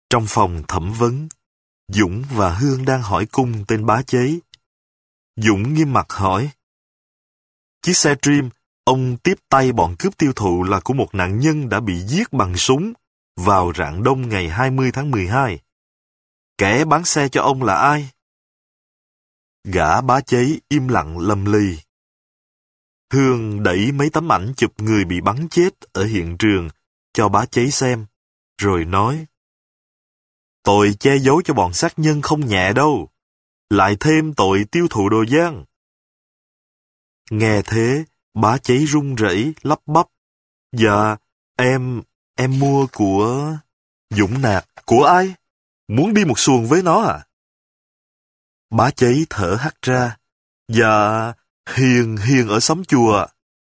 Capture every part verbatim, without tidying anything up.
Trong phòng thẩm vấn, Dũng và Hương đang hỏi cung tên bá cháy. Dũng nghiêm mặt hỏi. Chiếc xe Dream ông tiếp tay bọn cướp tiêu thụ là của một nạn nhân đã bị giết bằng súng vào rạng đông ngày hai mươi tháng mười hai. Kẻ bán xe cho ông là ai? Gã bá cháy im lặng lầm lì. Hương đẩy mấy tấm ảnh chụp người bị bắn chết ở hiện trường cho bá cháy xem, rồi nói. Tội che giấu cho bọn sát nhân không nhẹ đâu, lại thêm tội tiêu thụ đồ gian. Nghe thế, bá cháy run rẩy lắp bắp. Dạ, em, em mua của... Dũng nạt, của ai? Muốn đi một xuồng với nó à? Bá cháy thở hắt ra. Dạ, Hiền, Hiền ở xóm chùa.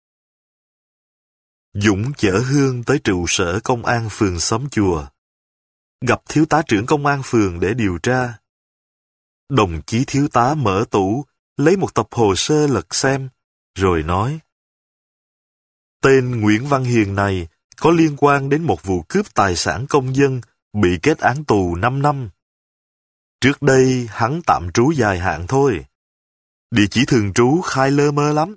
Dũng chở Hương tới trụ sở công an phường xóm chùa. Gặp thiếu tá trưởng công an phường để điều tra. Đồng chí thiếu tá mở tủ, lấy một tập hồ sơ lật xem, rồi nói. Tên Nguyễn Văn Hiền này có liên quan đến một vụ cướp tài sản công dân bị kết án tù năm năm. Trước đây hắn tạm trú dài hạn thôi. Địa chỉ thường trú khai lơ mơ lắm.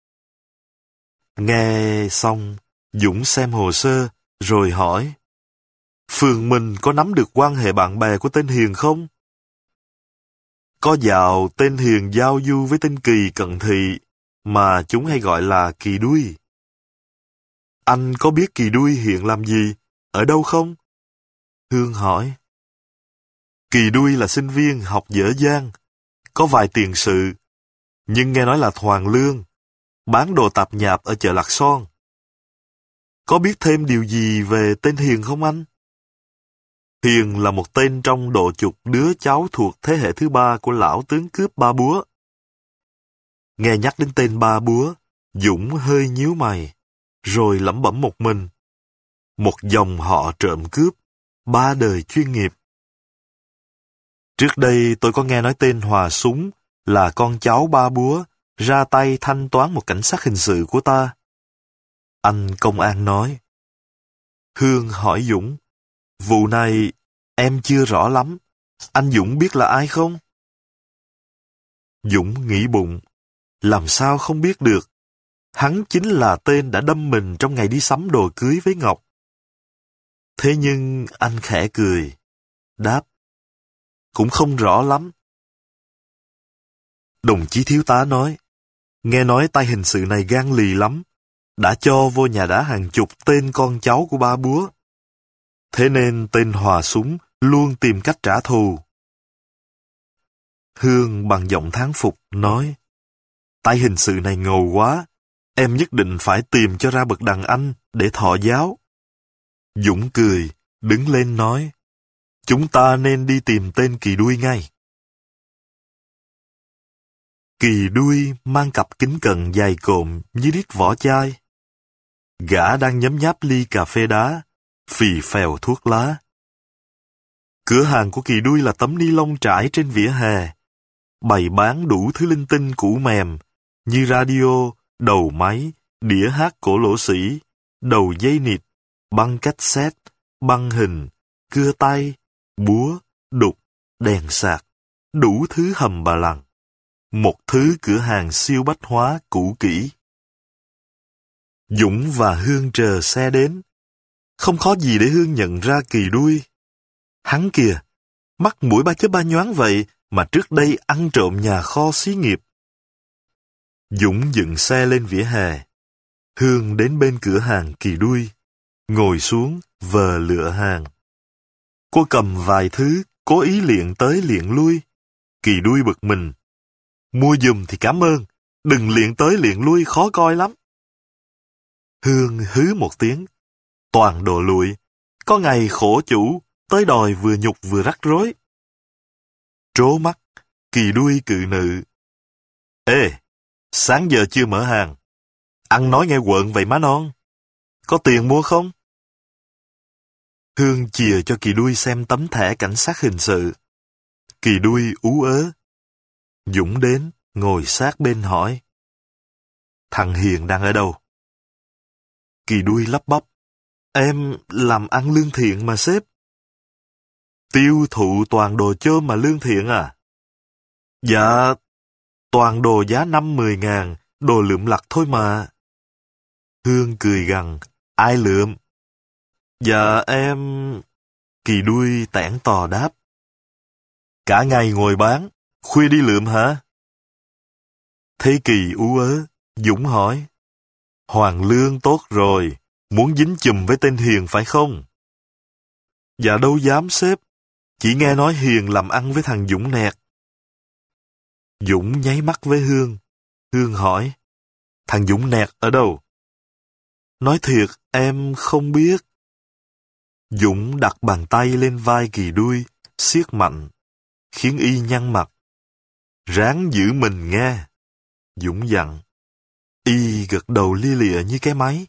Nghe xong, Dũng xem hồ sơ, rồi hỏi. Phường mình có nắm được quan hệ bạn bè của tên Hiền không? Có dạo tên Hiền giao du với tên Kỳ cận thị, mà chúng hay gọi là Kỳ Đuôi. Anh có biết Kỳ Đuôi hiện làm gì, ở đâu không? Hương hỏi. Kỳ Đuôi là sinh viên học dở dang, có vài tiền sự, nhưng nghe nói là thoàn lương, bán đồ tạp nhạp ở chợ Lạc Son. Có biết thêm điều gì về tên Hiền không anh? Hiền là một tên trong độ chục đứa cháu thuộc thế hệ thứ ba của lão tướng cướp Ba Búa. Nghe nhắc đến tên Ba Búa, Dũng hơi nhíu mày, rồi lẩm bẩm một mình. Một dòng họ trộm cướp, ba đời chuyên nghiệp. Trước đây tôi có nghe nói tên Hòa Súng là con cháu Ba Búa ra tay thanh toán một cảnh sát hình sự của ta. Anh công an nói. Hương hỏi Dũng. Vụ này em chưa rõ lắm. Anh Dũng biết là ai không? Dũng nghĩ bụng. Làm sao không biết được. Hắn chính là tên đã đâm mình trong ngày đi sắm đồ cưới với Ngọc. Thế nhưng anh khẽ cười. Đáp. Cũng không rõ lắm. Đồng chí thiếu tá nói. Nghe nói tay hình sự này gan lì lắm. Đã cho vô nhà đá hàng chục tên con cháu của Ba Búa. Thế nên tên Hòa Súng luôn tìm cách trả thù. Hương bằng giọng thán phục nói. Tay hình sự này ngầu quá. Em nhất định phải tìm cho ra bậc đàn anh để thọ giáo. Dũng cười, đứng lên nói. Chúng ta nên đi tìm tên Kỳ Đuôi ngay. Kỳ Đuôi mang cặp kính cận dài cộm như đít vỏ chai. Gã đang nhấm nháp ly cà phê đá, phì phèo thuốc lá. Cửa hàng của Kỳ Đuôi là tấm ni lông trải trên vỉa hè, bày bán đủ thứ linh tinh cũ mềm, như radio, đầu máy, đĩa hát cổ lỗ sĩ, đầu dây nịt, băng cassette, băng hình, cưa tay, búa, đục, đèn sạc, đủ thứ hầm bà lằng. Một thứ cửa hàng siêu bách hóa cũ kỹ. Dũng và Hương chờ xe đến. Không khó gì để Hương nhận ra Kỳ Đuôi. Hắn kìa, mắt mũi ba chớp ba nhoáng vậy mà trước đây ăn trộm nhà kho xí nghiệp. Dũng dựng xe lên vỉa hè. Hương đến bên cửa hàng Kỳ Đuôi, ngồi xuống vờ lựa hàng. Cô cầm vài thứ, cố ý liệng tới liệng lui. Kỳ Đuôi bực mình. Mua giùm thì cảm ơn, đừng liệng tới liệng lui khó coi lắm. Hương hứ một tiếng. Toàn đồ lụi, có ngày khổ chủ, tới đòi vừa nhục vừa rắc rối. Trố mắt, Kỳ Đuôi cự nự. Ê, sáng giờ chưa mở hàng. Ăn nói nghe quợn vậy má non. Có tiền mua không? Hương chìa cho Kỳ Đuôi xem tấm thẻ cảnh sát hình sự. Kỳ Đuôi ú ớ. Dũng đến, ngồi sát bên hỏi. Thằng Hiền đang ở đâu? Kỳ Đuôi lắp bắp. Em làm ăn lương thiện mà sếp. Tiêu thụ toàn đồ chôm mà lương thiện à? Dạ, toàn đồ giá năm mười ngàn, đồ lượm lặt thôi mà. Hương cười gằn, ai lượm? Dạ em... Kỳ đuôi tẻn tò đáp. Cả ngày ngồi bán, khuya đi lượm hả? Thấy Kỳ ú ớ, Dũng hỏi. Hoàng lương tốt rồi, muốn dính chùm với tên Hiền phải không? Dạ đâu dám sếp, chỉ nghe nói Hiền làm ăn với thằng Dũng nẹt. Dũng nháy mắt với Hương. Hương hỏi, thằng Dũng nẹt ở đâu? Nói thiệt, em không biết. Dũng đặt bàn tay lên vai Kỳ đuôi, siết mạnh, khiến y nhăn mặt. Ráng giữ mình nghe. Dũng dặn. Y gật đầu lia lịa như cái máy.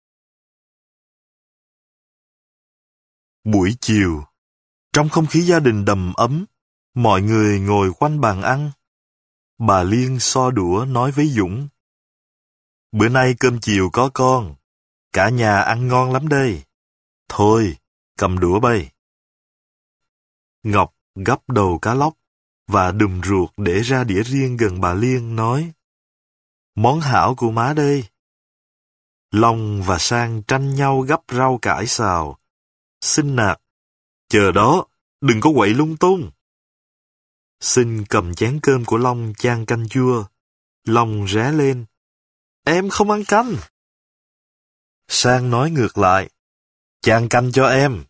Buổi chiều, trong không khí gia đình đầm ấm, mọi người ngồi quanh bàn ăn. Bà Liên so đũa nói với Dũng. Bữa nay cơm chiều có con, cả nhà ăn ngon lắm đây. Thôi, cầm đũa bay. Ngọc gắp đầu cá lóc và đùm ruột để ra đĩa riêng gần bà Liên nói. Món hảo của má đây. Long và Sang tranh nhau gắp rau cải xào. Xin nạt, chờ đó, đừng có quậy lung tung. Xin cầm chén cơm của Long chan canh chua. Long ré lên. Em không ăn canh. Sang nói ngược lại. Chan canh cho em.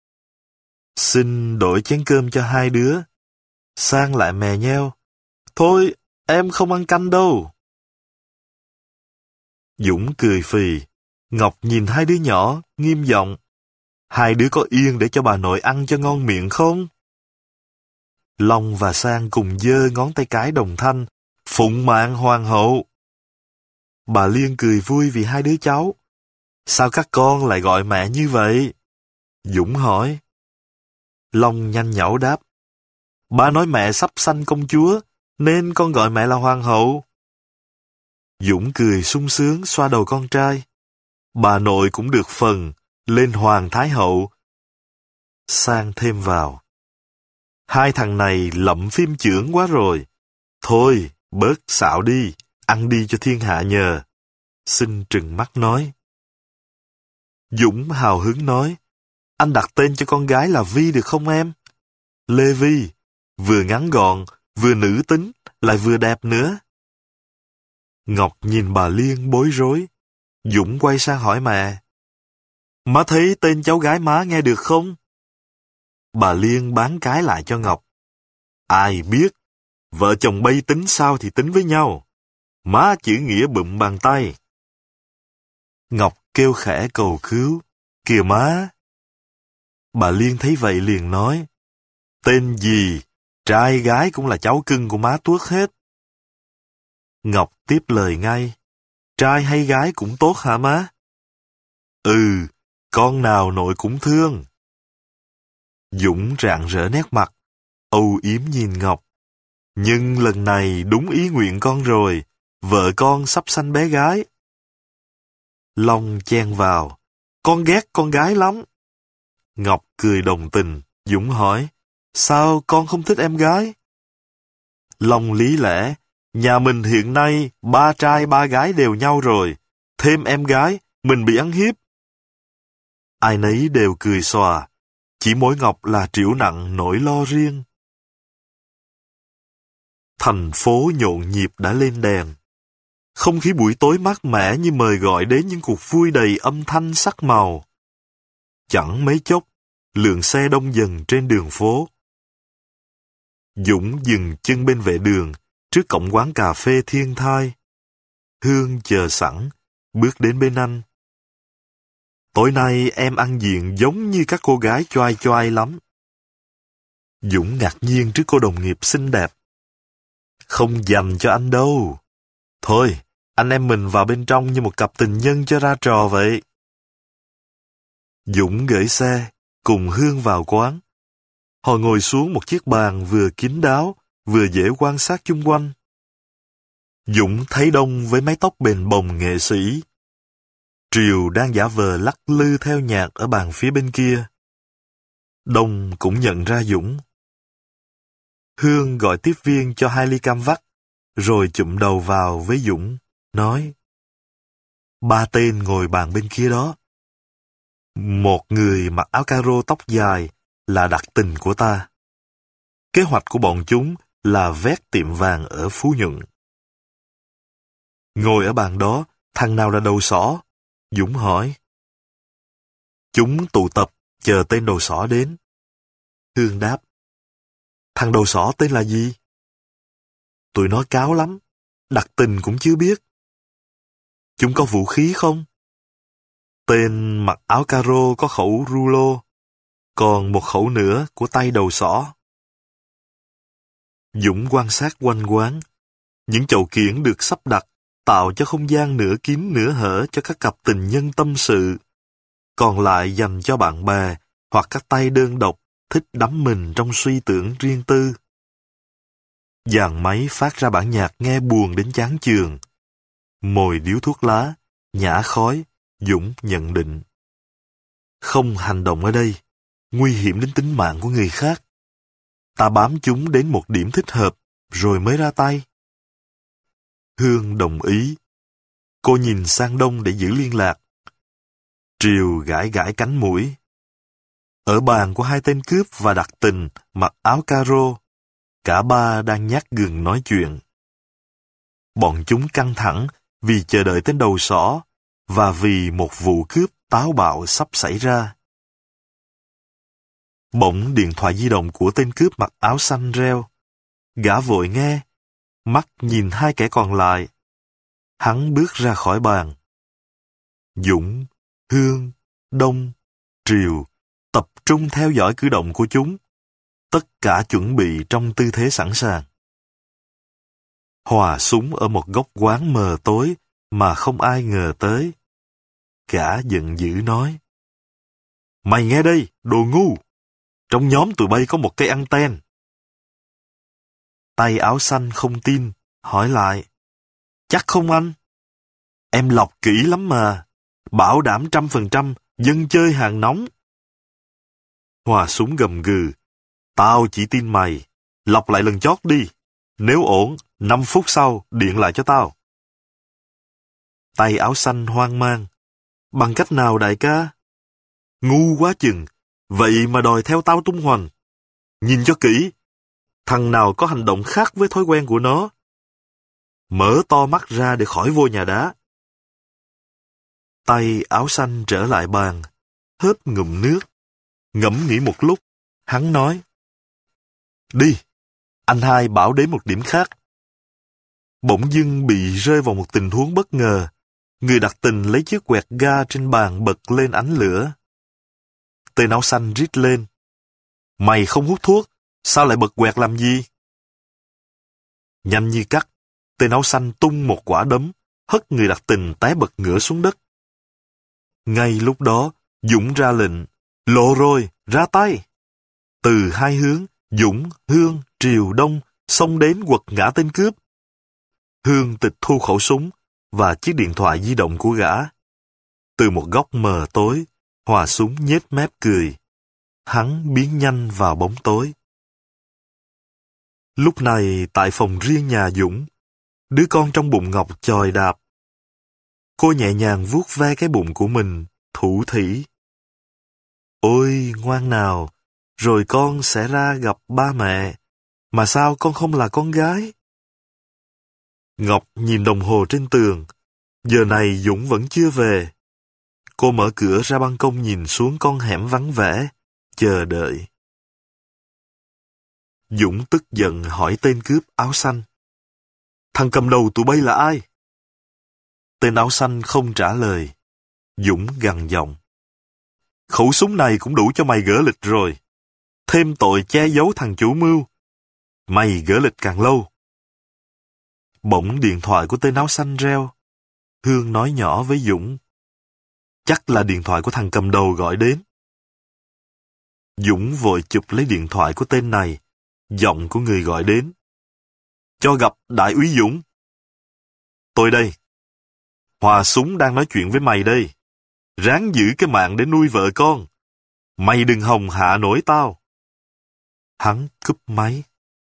Xin đổi chén cơm cho hai đứa. Sang lại mè nheo. Thôi, em không ăn canh đâu. Dũng cười phì. Ngọc nhìn hai đứa nhỏ, nghiêm giọng. Hai đứa có yên để cho bà nội ăn cho ngon miệng không? Long và Sang cùng giơ ngón tay cái đồng thanh. Phụng mạng hoàng hậu. Bà Liên cười vui vì hai đứa cháu. Sao các con lại gọi mẹ như vậy? Dũng hỏi. Long nhanh nhảu đáp. Ba nói mẹ sắp sanh công chúa, nên con gọi mẹ là hoàng hậu. Dũng cười sung sướng xoa đầu con trai. Bà nội cũng được phần, lên hoàng thái hậu. Sang thêm vào. Hai thằng này lậm phim chưởng quá rồi. Thôi, bớt xạo đi, ăn đi cho thiên hạ nhờ. Xin trừng mắt nói. Dũng hào hứng nói. Anh đặt tên cho con gái là Vi được không em? Lê Vi, vừa ngắn gọn, vừa nữ tính, lại vừa đẹp nữa. Ngọc nhìn bà Liên bối rối. Dũng quay sang hỏi mẹ. Má thấy tên cháu gái má nghe được không? Bà Liên bán cái lại cho Ngọc. Ai biết, vợ chồng bay tính sao thì tính với nhau. Má chữ nghĩa bụm bàn tay. Ngọc kêu khẽ cầu cứu. Kìa má. Bà Liên thấy vậy liền nói. Tên gì, trai gái cũng là cháu cưng của má tuốt hết. Ngọc tiếp lời ngay. Trai hay gái cũng tốt hả má? Ừ, con nào nội cũng thương. Dũng rạng rỡ nét mặt, âu yếm nhìn Ngọc. Nhưng lần này đúng ý nguyện con rồi, vợ con sắp sanh bé gái. Long chen vào, con ghét con gái lắm. Ngọc cười đồng tình, Dũng hỏi, sao con không thích em gái? Long lý lẽ, nhà mình hiện nay ba trai ba gái đều nhau rồi, thêm em gái, mình bị ăn hiếp. Ai nấy đều cười xòa, chỉ mỗi Ngọc là trĩu nặng nỗi lo riêng. Thành phố nhộn nhịp đã lên đèn. Không khí buổi tối mát mẻ như mời gọi đến những cuộc vui đầy âm thanh sắc màu. Chẳng mấy chốc, lượng xe đông dần trên đường phố. Dũng dừng chân bên vệ đường, trước cổng quán cà phê Thiên Thai. Hương chờ sẵn, bước đến bên anh. Tối nay em ăn diện giống như các cô gái choai choai lắm. Dũng ngạc nhiên trước cô đồng nghiệp xinh đẹp. Không dành cho anh đâu. Thôi, anh em mình vào bên trong như một cặp tình nhân cho ra trò vậy. Dũng gửi xe, cùng Hương vào quán. Họ ngồi xuống một chiếc bàn vừa kín đáo, vừa dễ quan sát chung quanh. Dũng thấy Đông với mái tóc bền bồng nghệ sĩ. Triều đang giả vờ lắc lư theo nhạc ở bàn phía bên kia. Đông cũng nhận ra Dũng. Hương gọi tiếp viên cho hai ly cam vắt, rồi chụm đầu vào với Dũng, nói: Ba tên ngồi bàn bên kia đó. Một người mặc áo caro tóc dài là đặc tình của ta. Kế hoạch của bọn chúng là vét tiệm vàng ở Phú Nhuận. Ngồi ở bàn đó, thằng nào là đầu sỏ? Dũng hỏi. Chúng tụ tập, chờ tên đầu sỏ đến. Hương đáp. Thằng đầu sỏ tên là gì? Tụi nó cáo lắm, đặc tình cũng chưa biết. Chúng có vũ khí không? Tên mặc áo caro có khẩu rulo, còn một khẩu nữa của tay đầu sỏ. Dũng quan sát quanh quán. Những chậu kiển được sắp đặt tạo cho không gian nửa kín nửa hở cho các cặp tình nhân tâm sự, còn lại dành cho bạn bè hoặc các tay đơn độc thích đắm mình trong suy tưởng riêng tư. Dàn máy phát ra bản nhạc nghe buồn đến chán chường. Mồi điếu thuốc lá, nhả khói, Dũng nhận định. Không hành động ở đây, nguy hiểm đến tính mạng của người khác. Ta bám chúng đến một điểm thích hợp, rồi mới ra tay. Hương đồng ý. Cô nhìn sang Đông để giữ liên lạc. Triều gãi gãi cánh mũi. Ở bàn của hai tên cướp và đặc tình mặc áo caro, cả ba đang nhát gừng nói chuyện. Bọn chúng căng thẳng vì chờ đợi tên đầu sỏ và vì một vụ cướp táo bạo sắp xảy ra. Bỗng điện thoại di động của tên cướp mặc áo xanh reo. Gã vội nghe, mắt nhìn hai kẻ còn lại. Hắn bước ra khỏi bàn. Dũng, Hương, Đông, Triều tập trung theo dõi cử động của chúng. Tất cả chuẩn bị trong tư thế sẵn sàng. Hòa súng ở một góc quán mờ tối mà không ai ngờ tới. Gã giận dữ nói. Mày nghe đây, đồ ngu! Trong nhóm tụi bay có một cây anten. Tay áo xanh không tin, hỏi lại. Chắc không anh? Em lọc kỹ lắm mà. Bảo đảm trăm phần trăm, dân chơi hàng nóng. Hòa súng gầm gừ. Tao chỉ tin mày. Lọc lại lần chót đi. Nếu ổn, năm phút sau, điện lại cho tao. Tay áo xanh hoang mang. Bằng cách nào đại ca? Ngu quá chừng. Vậy mà đòi theo tao tung hoành. Nhìn cho kỹ. Thằng nào có hành động khác với thói quen của nó. Mở to mắt ra để khỏi vô nhà đá. Tay áo xanh trở lại bàn. Hớp ngụm nước. Ngẫm nghĩ một lúc. Hắn nói. Đi. Anh hai bảo đến một điểm khác. Bỗng dưng bị rơi vào một tình huống bất ngờ. Người đặc tình lấy chiếc quẹt ga trên bàn bật lên ánh lửa. Tên áo xanh rít lên. Mày không hút thuốc, sao lại bật quẹt làm gì? Nhanh như cắt, tên áo xanh tung một quả đấm, hất người đặc tình té bật ngửa xuống đất. Ngay lúc đó, Dũng ra lệnh, lộ rồi, ra tay. Từ hai hướng, Dũng, Hương, Triều, Đông xông đến quật ngã tên cướp. Hương tịch thu khẩu súng và chiếc điện thoại di động của gã. Từ một góc mờ tối, Hòa súng nhếch mép cười. Hắn biến nhanh vào bóng tối. Lúc này tại phòng riêng nhà Dũng, đứa con trong bụng Ngọc chòi đạp. Cô nhẹ nhàng vuốt ve cái bụng của mình, thủ thỉ. Ôi ngoan nào, rồi con sẽ ra gặp ba mẹ. Mà sao con không là con gái? Ngọc nhìn đồng hồ trên tường. Giờ này Dũng vẫn chưa về. Cô mở cửa ra ban công nhìn xuống con hẻm vắng vẻ, chờ đợi. Dũng tức giận hỏi tên cướp áo xanh. Thằng cầm đầu tụi bay là ai? Tên áo xanh không trả lời. Dũng gằn giọng. Khẩu súng này cũng đủ cho mày gỡ lịch rồi. Thêm tội che giấu thằng chủ mưu. Mày gỡ lịch càng lâu. Bỗng điện thoại của tên áo xanh reo. Hương nói nhỏ với Dũng. Chắc là điện thoại của thằng cầm đầu gọi đến. Dũng vội chụp lấy điện thoại của tên này. Giọng của người gọi đến. Cho gặp đại úy Dũng. Tôi đây. Hòa súng đang nói chuyện với mày đây. Ráng giữ cái mạng để nuôi vợ con. Mày đừng hòng hạ nổi tao. Hắn cúp máy.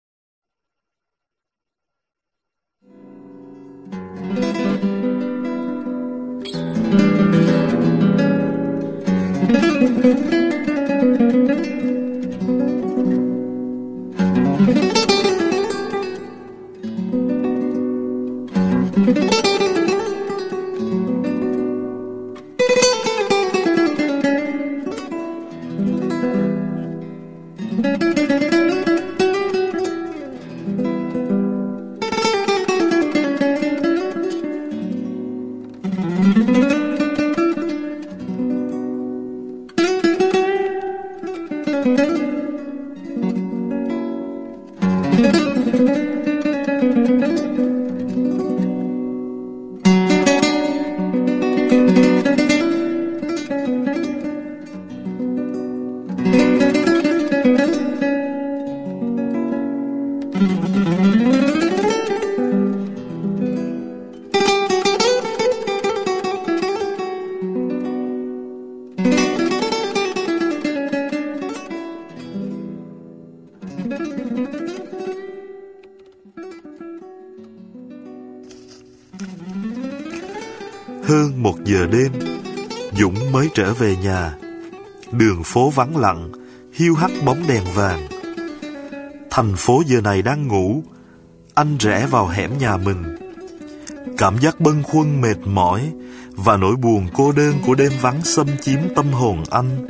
Hơn một giờ đêm, Dũng mới trở về nhà. Đường phố vắng lặng, hiu hắt bóng đèn vàng. Thành phố giờ này đang ngủ. Anh rẽ vào hẻm nhà mình. Cảm giác bâng khuâng mệt mỏi và nỗi buồn cô đơn của đêm vắng xâm chiếm tâm hồn anh.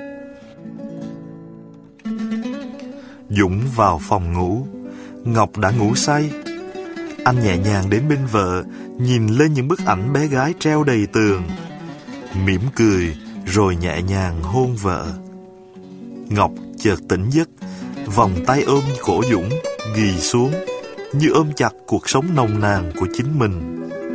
Dũng vào phòng ngủ. Ngọc đã ngủ say. Anh nhẹ nhàng đến bên vợ, nhìn lên những bức ảnh bé gái treo đầy tường, mỉm cười rồi nhẹ nhàng hôn vợ. Ngọc chợt tỉnh giấc, vòng tay ôm cổ Dũng ghì xuống, như ôm chặt cuộc sống nồng nàn của chính mình.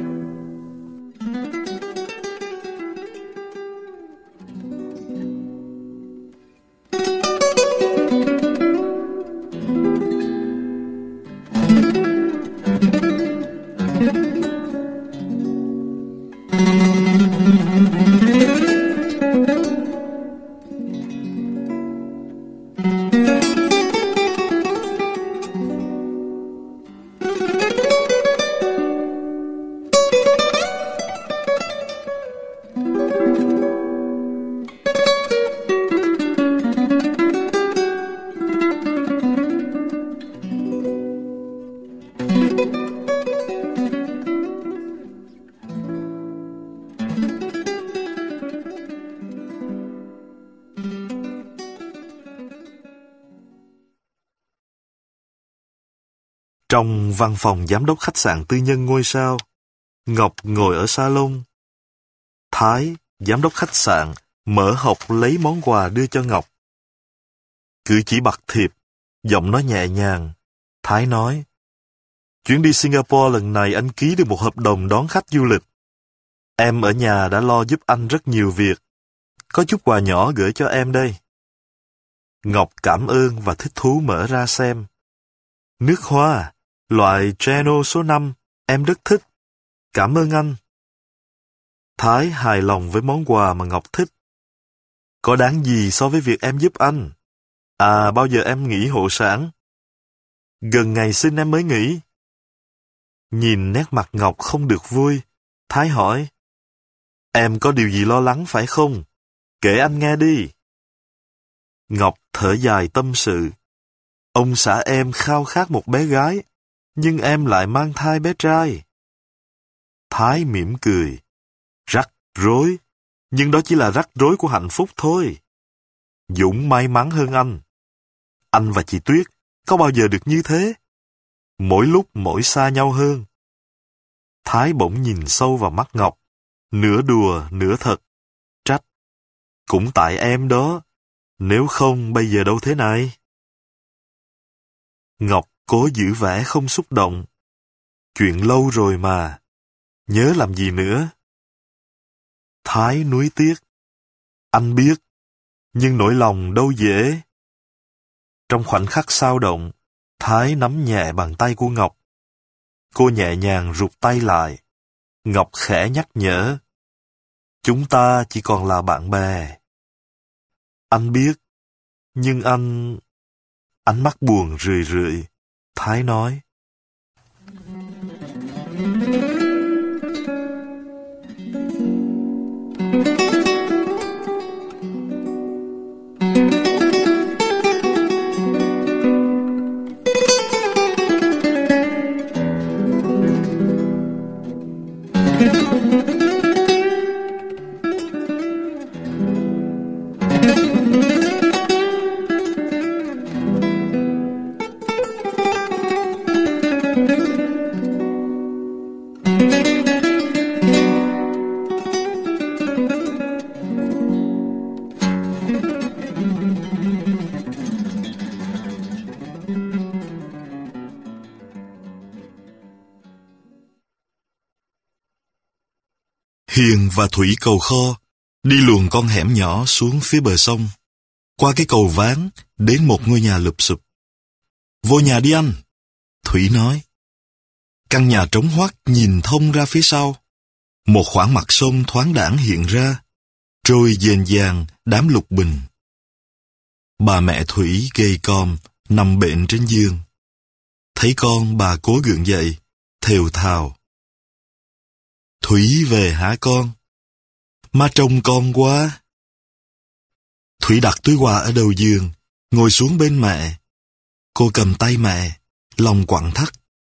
Trong văn phòng giám đốc khách sạn tư nhân ngôi sao, Ngọc ngồi ở salon. Thái, giám đốc khách sạn, mở hộp lấy món quà đưa cho Ngọc. Cử chỉ bặt thiệp, giọng nói nhẹ nhàng. Thái nói, chuyến đi Singapore lần này anh ký được một hợp đồng đón khách du lịch. Em ở nhà đã lo giúp anh rất nhiều việc. Có chút quà nhỏ gửi cho em đây. Ngọc cảm ơn và thích thú mở ra xem. Nước hoa, loại Geno số năm, em rất thích. Cảm ơn anh. Thái hài lòng với món quà mà Ngọc thích. Có đáng gì so với việc em giúp anh? À, bao giờ em nghỉ hộ sản? Gần ngày sinh em mới nghỉ. Nhìn nét mặt Ngọc không được vui, Thái hỏi, em có điều gì lo lắng phải không? Kể anh nghe đi. Ngọc thở dài tâm sự. Ông xã em khao khát một bé gái, nhưng em lại mang thai bé trai. Thái mỉm cười. Rắc rối, nhưng đó chỉ là rắc rối của hạnh phúc thôi. Dũng may mắn hơn anh. Anh và chị Tuyết có bao giờ được như thế? Mỗi lúc mỗi xa nhau hơn. Thái bỗng nhìn sâu vào mắt Ngọc, nửa đùa nửa thật. Trách. Cũng tại em đó, nếu không bây giờ đâu thế này. Ngọc cố giữ vẻ không xúc động. Chuyện lâu rồi mà, nhớ làm gì nữa? Thái nuối tiếc. Anh biết, nhưng nỗi lòng đâu dễ. Trong khoảnh khắc xao động, Thái nắm nhẹ bàn tay của Ngọc. Cô nhẹ nhàng rụt tay lại. Ngọc khẽ nhắc nhở. Chúng ta chỉ còn là bạn bè. Anh biết, Nhưng anh... Ánh mắt buồn rười rượi. Thái nói. Hiền và Thủy cầu kho, đi luồn con hẻm nhỏ xuống phía bờ sông, qua cái cầu ván đến một ngôi nhà lụp xụp. Vô nhà đi anh, Thủy nói. Căn nhà trống hoắt nhìn thông ra phía sau. Một khoảng mặt sông thoáng đãng hiện ra, trôi dền dàng đám lục bình. Bà mẹ Thủy gầy còm nằm bệnh trên giường. Thấy con, bà cố gượng dậy, thều thào. Thủy về hả con? Má trông con quá. Thủy đặt túi quà ở đầu giường, ngồi xuống bên mẹ. Cô cầm tay mẹ, lòng quặn thắt.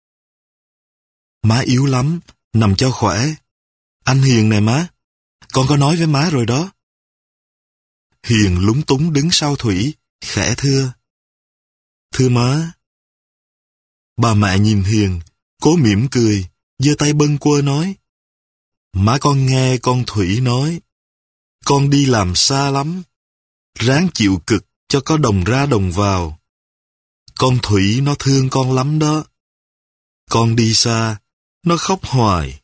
Má yếu lắm, nằm cho khỏe. Anh Hiền nè má, con có nói với má rồi đó. Hiền lúng túng đứng sau Thủy, khẽ thưa. Thưa má. Bà mẹ nhìn Hiền, cố mỉm cười, giơ tay bâng quơ nói. Má con nghe con Thủy nói, con đi làm xa lắm, ráng chịu cực cho có đồng ra đồng vào. Con Thủy nó thương con lắm đó. Con đi xa, nó khóc hoài.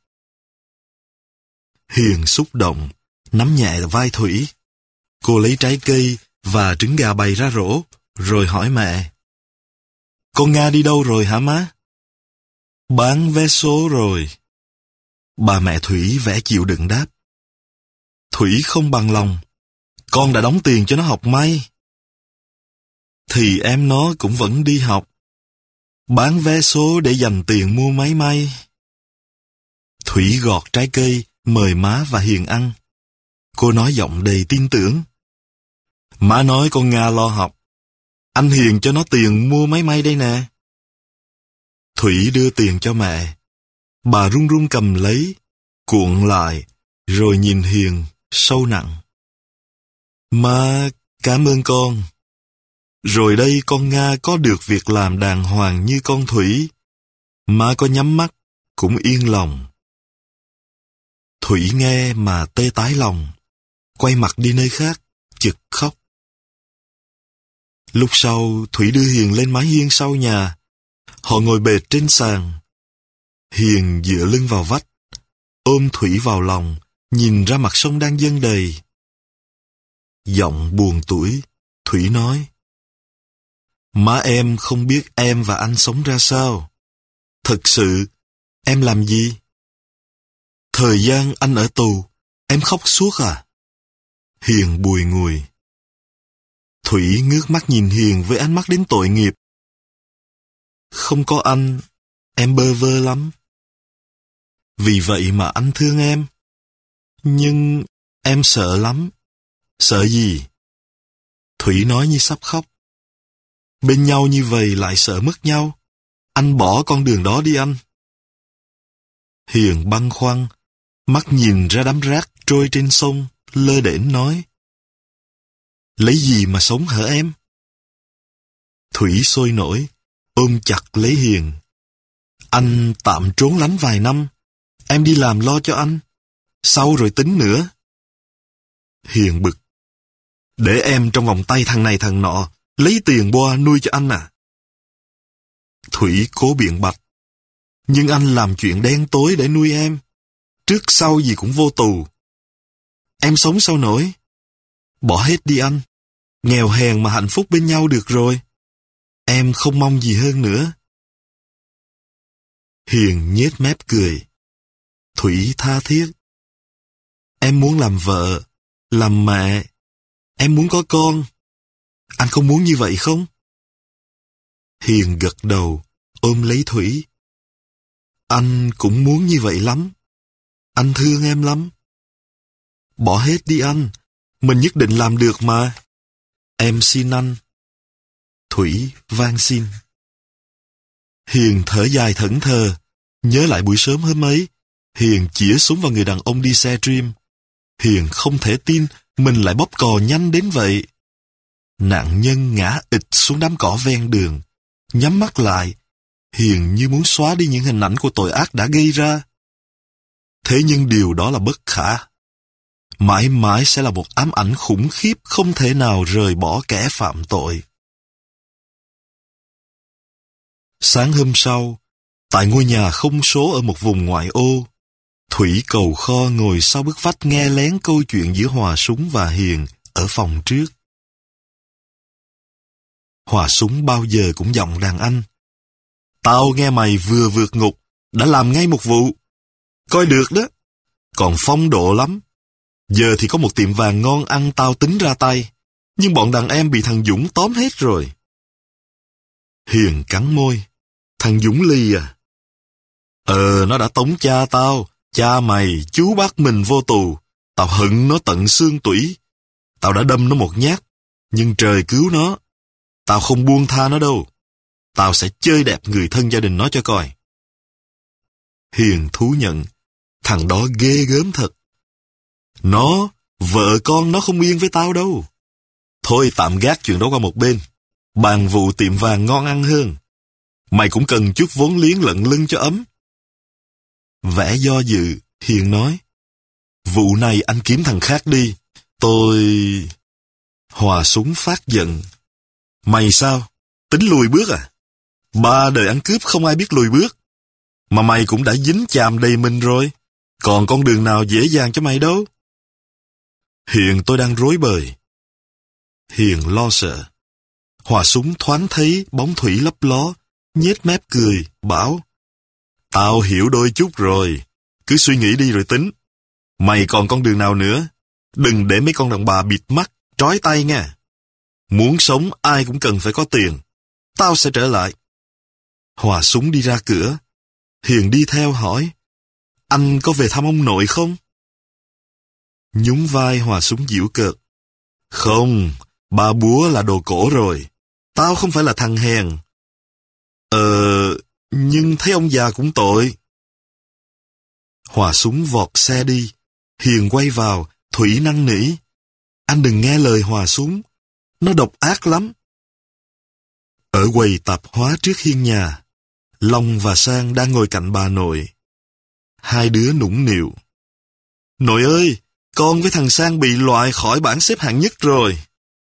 Hiền xúc động, nắm nhẹ vai Thủy. Cô lấy trái cây và trứng gà bày ra rổ, rồi hỏi mẹ. Con Nga đi đâu rồi hả má? Bán vé số rồi. Bà mẹ Thủy vẻ chịu đựng đáp. Thủy không bằng lòng. Con đã đóng tiền cho nó học may. Thì em nó cũng vẫn đi học. Bán vé số để dành tiền mua máy may. Thủy gọt trái cây, mời má và Hiền ăn. Cô nói giọng đầy tin tưởng. Má nói con Nga lo học. Anh Hiền cho nó tiền mua máy may đây nè. Thủy đưa tiền cho mẹ. Bà run run cầm lấy, cuộn lại, rồi nhìn Hiền sâu nặng. Má cảm ơn con. Rồi đây con Nga có được việc làm đàng hoàng như con Thủy. Má có nhắm mắt, cũng yên lòng. Thủy nghe mà tê tái lòng, quay mặt đi nơi khác, chực khóc. Lúc sau, Thủy đưa Hiền lên mái hiên sau nhà. Họ ngồi bệt trên sàn. Hiền dựa lưng vào vách, ôm Thủy vào lòng, nhìn ra mặt sông đang dâng đầy. Giọng buồn tủi, Thủy nói. Má em không biết em và anh sống ra sao. Thật sự, em làm gì? Thời gian anh ở tù, em khóc suốt à? Hiền bùi ngùi. Thủy ngước mắt nhìn Hiền với ánh mắt đến tội nghiệp. Không có anh, em bơ vơ lắm. Vì vậy mà anh thương em. Nhưng em sợ lắm. Sợ gì? Thủy nói như sắp khóc. Bên nhau như vậy lại sợ mất nhau. Anh bỏ con đường đó đi anh. Hiền băn khoăn, mắt nhìn ra đám rác trôi trên sông, lơ đễnh nói. Lấy gì mà sống hả em? Thủy sôi nổi, ôm chặt lấy Hiền. Anh tạm trốn lánh vài năm. Em đi làm lo cho anh. Sau rồi tính nữa. Hiền bực. Để em trong vòng tay thằng này thằng nọ, lấy tiền boa nuôi cho anh à? Thủy cố biện bạch. Nhưng anh làm chuyện đen tối để nuôi em. Trước sau gì cũng vô tù. Em sống sao nổi? Bỏ hết đi anh. Nghèo hèn mà hạnh phúc bên nhau được rồi. Em không mong gì hơn nữa. Hiền nhếch mép cười. Thủy tha thiết. Em muốn làm vợ, làm mẹ. Em muốn có con. Anh có muốn như vậy không? Hiền gật đầu, ôm lấy Thủy. Anh cũng muốn như vậy lắm. Anh thương em lắm. Bỏ hết đi anh. Mình nhất định làm được mà. Em xin anh. Thủy van xin. Hiền thở dài thẫn thờ. Nhớ lại buổi sớm hôm ấy, Hiền chĩa súng vào người đàn ông đi xe Dream. Hiền không thể tin mình lại bóp cò nhanh đến vậy. Nạn nhân ngã ịt xuống đám cỏ ven đường. Nhắm mắt lại, Hiền như muốn xóa đi những hình ảnh của tội ác đã gây ra. Thế nhưng điều đó là bất khả. Mãi mãi sẽ là một ám ảnh khủng khiếp không thể nào rời bỏ kẻ phạm tội. Sáng hôm sau, tại ngôi nhà không số ở một vùng ngoại ô, Thủy cầu kho ngồi sau bức vách nghe lén câu chuyện giữa Hòa Súng và Hiền ở phòng trước. Hòa Súng bao giờ cũng giọng đàn anh. Tao nghe mày vừa vượt ngục, đã làm ngay một vụ. Coi được đó, còn phong độ lắm. Giờ thì có một tiệm vàng ngon ăn tao tính ra tay, nhưng bọn đàn em bị thằng Dũng tóm hết rồi. Hiền cắn môi. Thằng Dũng Ly à? Ờ, nó đã tống cha tao, cha mày, chú bác mình vô tù. Tao hận nó tận xương tủy. Tao đã đâm nó một nhát, nhưng trời cứu nó. Tao không buông tha nó đâu. Tao sẽ chơi đẹp người thân gia đình nó cho coi. Hiền thú nhận, thằng đó ghê gớm thật. Nó, vợ con nó không yên với tao đâu. Thôi tạm gác chuyện đó qua một bên. Bàn vụ tiệm vàng ngon ăn hơn. Mày cũng cần chút vốn liếng lận lưng cho ấm. Vẻ do dự, Hiền nói. Vụ này anh kiếm thằng khác đi. Tôi... Hòa Súng phát giận. Mày sao? Tính lùi bước à? Ba đời ăn cướp không ai biết lùi bước. Mà mày cũng đã dính chàm đầy mình rồi. Còn con đường nào dễ dàng cho mày đâu. Hiện tôi đang rối bời. Hiền lo sợ. Hòa Súng thoáng thấy bóng Thủy lấp ló, nhếch mép cười, bảo. Tao hiểu đôi chút rồi. Cứ suy nghĩ đi rồi tính. Mày còn con đường nào nữa? Đừng để mấy con đàn bà bịt mắt, trói tay nha. Muốn sống ai cũng cần phải có tiền. Tao sẽ trở lại. Hòa Súng đi ra cửa. Hiền đi theo hỏi. Anh có về thăm ông nội không? Nhún vai Hòa Súng giễu cợt. Không, ba búa là đồ cổ rồi. Tao không phải là thằng hèn. Ờ, nhưng thấy ông già cũng tội. Hòa Súng vọt xe đi. Hiền quay vào, Thủy năn nỉ. Anh đừng nghe lời Hòa Súng. Nó độc ác lắm. Ở quầy tạp hóa trước hiên nhà, Long và Sang đang ngồi cạnh bà nội. Hai đứa nũng nịu. Nội ơi, con với thằng Sang bị loại khỏi bảng xếp hạng nhất rồi.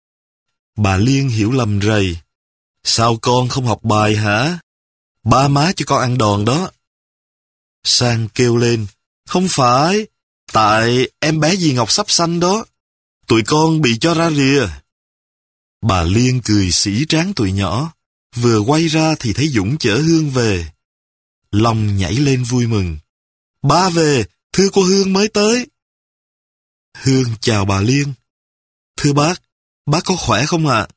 Bà Liên hiểu lầm rầy. Sao con không học bài hả? Ba má cho con ăn đòn đó. Sang kêu lên. Không phải, tại em bé dì Ngọc sắp sanh đó. Tụi con bị cho ra rìa. Bà Liên cười sỉ tráng tụi nhỏ. Vừa quay ra thì thấy Dũng chở Hương về. Long nhảy lên vui mừng. Ba về, thưa cô Hương mới tới. Hương chào bà Liên. Thưa bác, bác có khỏe không ạ?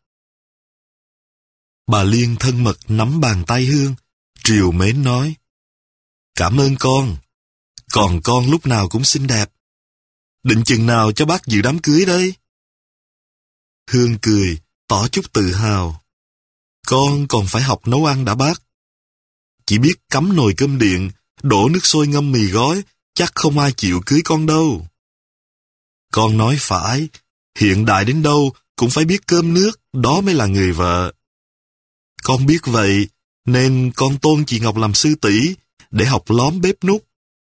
Bà Liên thân mật nắm bàn tay Hương, trìu mến nói. Cảm ơn con, còn con lúc nào cũng xinh đẹp. Định chừng nào cho bác dự đám cưới đây? Hương cười, tỏ chút tự hào. Con còn phải học nấu ăn đã bác. Chỉ biết cắm nồi cơm điện, đổ nước sôi ngâm mì gói, chắc không ai chịu cưới con đâu. Con nói phải, hiện đại đến đâu cũng phải biết cơm nước, đó mới là người vợ. Con biết vậy, nên con tôn chị Ngọc làm sư tỷ, để học lóm bếp núc.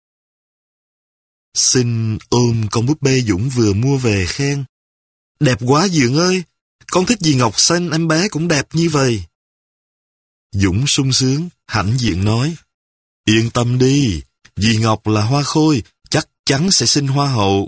Xin ôm con búp bê Dũng vừa mua về khen. Đẹp quá Dượng ơi, con thích dì Ngọc xanh em bé cũng đẹp như vậy. Dũng sung sướng, hãnh diện nói. Yên tâm đi, dì Ngọc là hoa khôi, chắc chắn sẽ sinh hoa hậu.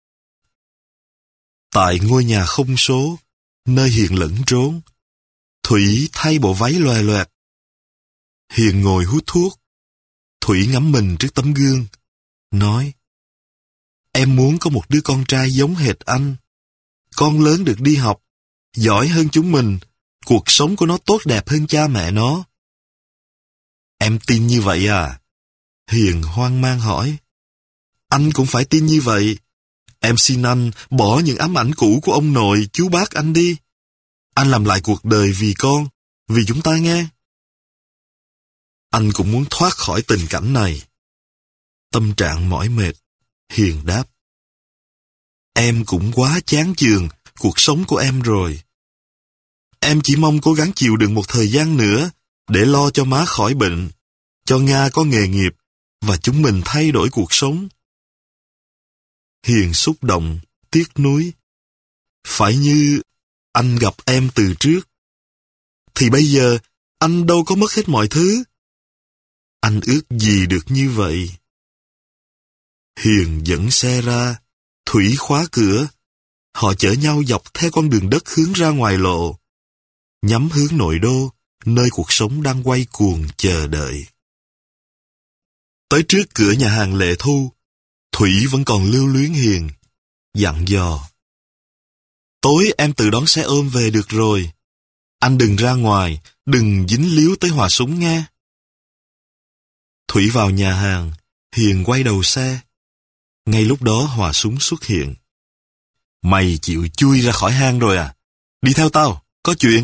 Tại ngôi nhà không số, nơi Hiền lẫn trốn, Thủy thay bộ váy loè loẹt. Hiền ngồi hút thuốc. Thủy ngắm mình trước tấm gương, nói. Em muốn có một đứa con trai giống hệt anh. Con lớn được đi học, giỏi hơn chúng mình, cuộc sống của nó tốt đẹp hơn cha mẹ nó. Em tin như vậy à? Hiền hoang mang hỏi. Anh cũng phải tin như vậy. Em xin anh bỏ những ám ảnh cũ của ông nội, chú bác anh đi. Anh làm lại cuộc đời vì con, vì chúng ta nghe. Anh cũng muốn thoát khỏi tình cảnh này. Tâm trạng mỏi mệt, Hiền đáp. Em cũng quá chán chường cuộc sống của em rồi. Em chỉ mong cố gắng chịu đựng một thời gian nữa để lo cho má khỏi bệnh, cho Nga có nghề nghiệp và chúng mình thay đổi cuộc sống. Hiền xúc động, tiếc nuối. Phải như anh gặp em từ trước, thì bây giờ anh đâu có mất hết mọi thứ. Anh ước gì được như vậy. Hiền dẫn xe ra, Thủy khóa cửa. Họ chở nhau dọc theo con đường đất hướng ra ngoài lộ, nhắm hướng nội đô, nơi cuộc sống đang quay cuồng chờ đợi. Tới trước cửa nhà hàng Lệ Thu, Thủy vẫn còn lưu luyến Hiền, dặn dò. Tối em tự đón xe ôm về được rồi. Anh đừng ra ngoài, đừng dính líu tới Hòa Súng nghe. Thủy vào nhà hàng, Hiền quay đầu xe. Ngay lúc đó Hòa Súng xuất hiện. Mày chịu chui ra khỏi hang rồi à? Đi theo tao, có chuyện.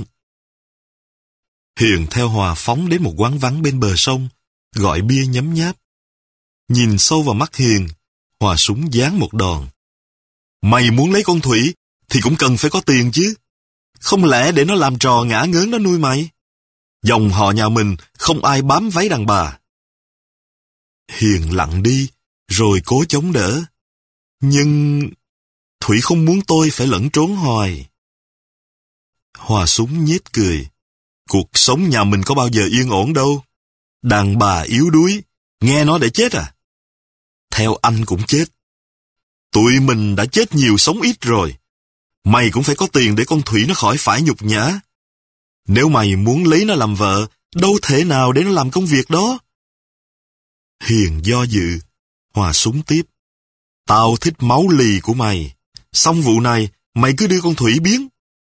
Hiền theo Hòa phóng đến một quán vắng bên bờ sông, gọi bia nhấm nháp. Nhìn sâu vào mắt Hiền, Hòa Súng giáng một đòn. Mày muốn lấy con Thủy thì cũng cần phải có tiền chứ. Không lẽ để nó làm trò ngả ngớn nó nuôi mày? Dòng họ nhà mình không ai bám váy đàn bà. Hiền lặng đi, rồi cố chống đỡ. Nhưng Thủy không muốn tôi phải lẫn trốn hoài. Hòa Súng nhếch cười. Cuộc sống nhà mình có bao giờ yên ổn đâu. Đàn bà yếu đuối, nghe nó để chết à? Theo anh cũng chết. Tụi mình đã chết nhiều sống ít rồi. Mày cũng phải có tiền để con Thủy nó khỏi phải nhục nhã. Nếu mày muốn lấy nó làm vợ, đâu thể nào để nó làm công việc đó. Hiền do dự. Hòa Súng tiếp. Tao thích máu lì của mày. Xong vụ này, mày cứ đưa con Thủy biến.